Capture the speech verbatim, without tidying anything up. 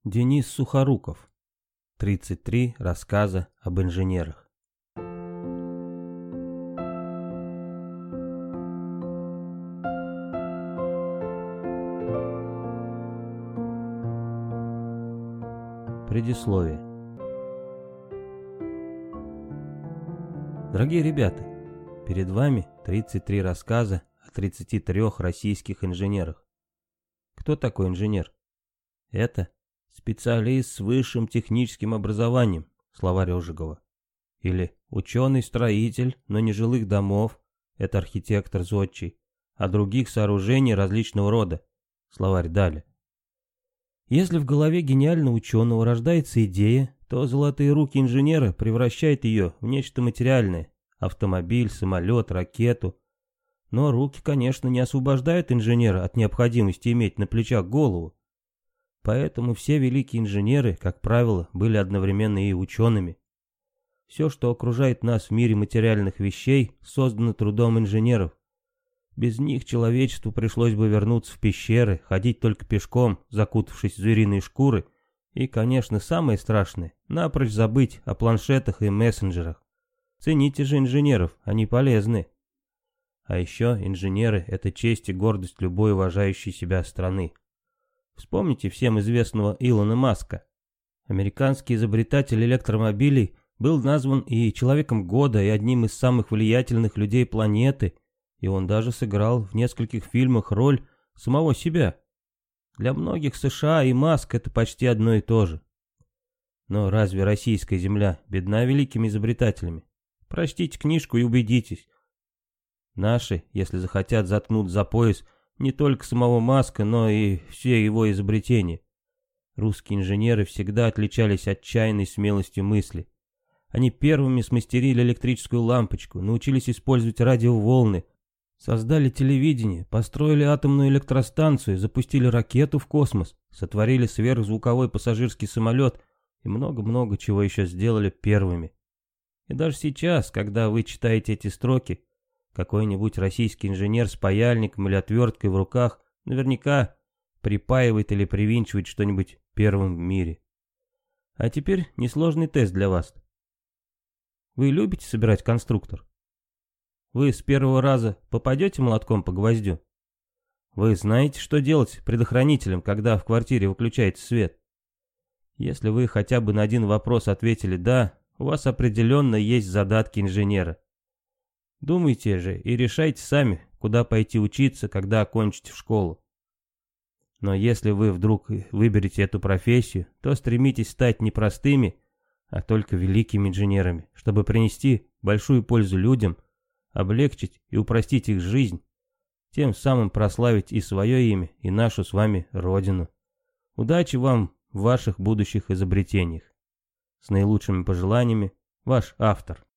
Денис Сухоруков. тридцать три рассказа об инженерах. Предисловие. Дорогие ребята, перед вами тридцать три рассказа о тридцати трёх российских инженерах. Кто такой инженер? Это специалист с высшим техническим образованием, словарь Ожегова. Или ученый-строитель, но не жилых домов, это архитектор зодчий, а других сооружений различного рода, словарь Даля. Если в голове гениального ученого рождается идея, то золотые руки инженера превращают ее в нечто материальное – автомобиль, самолет, ракету. Но руки, конечно, не освобождают инженера от необходимости иметь на плечах голову. Поэтому все великие инженеры, как правило, были одновременно и учеными. Все, что окружает нас в мире материальных вещей, создано трудом инженеров. Без них человечеству пришлось бы вернуться в пещеры, ходить только пешком, закутавшись в звериные шкуры, и, конечно, самое страшное, напрочь забыть о планшетах и мессенджерах. Цените же инженеров, они полезны. А еще инженеры – это честь и гордость любой уважающей себя страны. Вспомните всем известного Илона Маска. Американский изобретатель электромобилей был назван и человеком года, и одним из самых влиятельных людей планеты, и он даже сыграл в нескольких фильмах роль самого себя. Для многих США и Маск это почти одно и то же. Но разве российская земля бедна великими изобретателями? Прочтите книжку и убедитесь. Наши, если захотят, заткнут за пояс не только самого Маска, но и все его изобретения. Русские инженеры всегда отличались отчаянной смелостью мысли. Они первыми смастерили электрическую лампочку, научились использовать радиоволны, создали телевидение, построили атомную электростанцию, запустили ракету в космос, сотворили сверхзвуковой пассажирский самолет и много-много чего еще сделали первыми. И даже сейчас, когда вы читаете эти строки, какой-нибудь российский инженер с паяльником или отверткой в руках наверняка припаивает или привинчивает что-нибудь первым в мире. А теперь несложный тест для вас. Вы любите собирать конструктор? Вы с первого раза попадете молотком по гвоздю? Вы знаете, что делать предохранителем, когда в квартире выключается свет? Если вы хотя бы на один вопрос ответили «да», у вас определенно есть задатки инженера. Думайте же и решайте сами, куда пойти учиться, когда окончите в школу. Но если вы вдруг выберете эту профессию, то стремитесь стать не простыми, а только великими инженерами, чтобы принести большую пользу людям, облегчить и упростить их жизнь, тем самым прославить и свое имя, и нашу с вами Родину. Удачи вам в ваших будущих изобретениях. С наилучшими пожеланиями, ваш автор.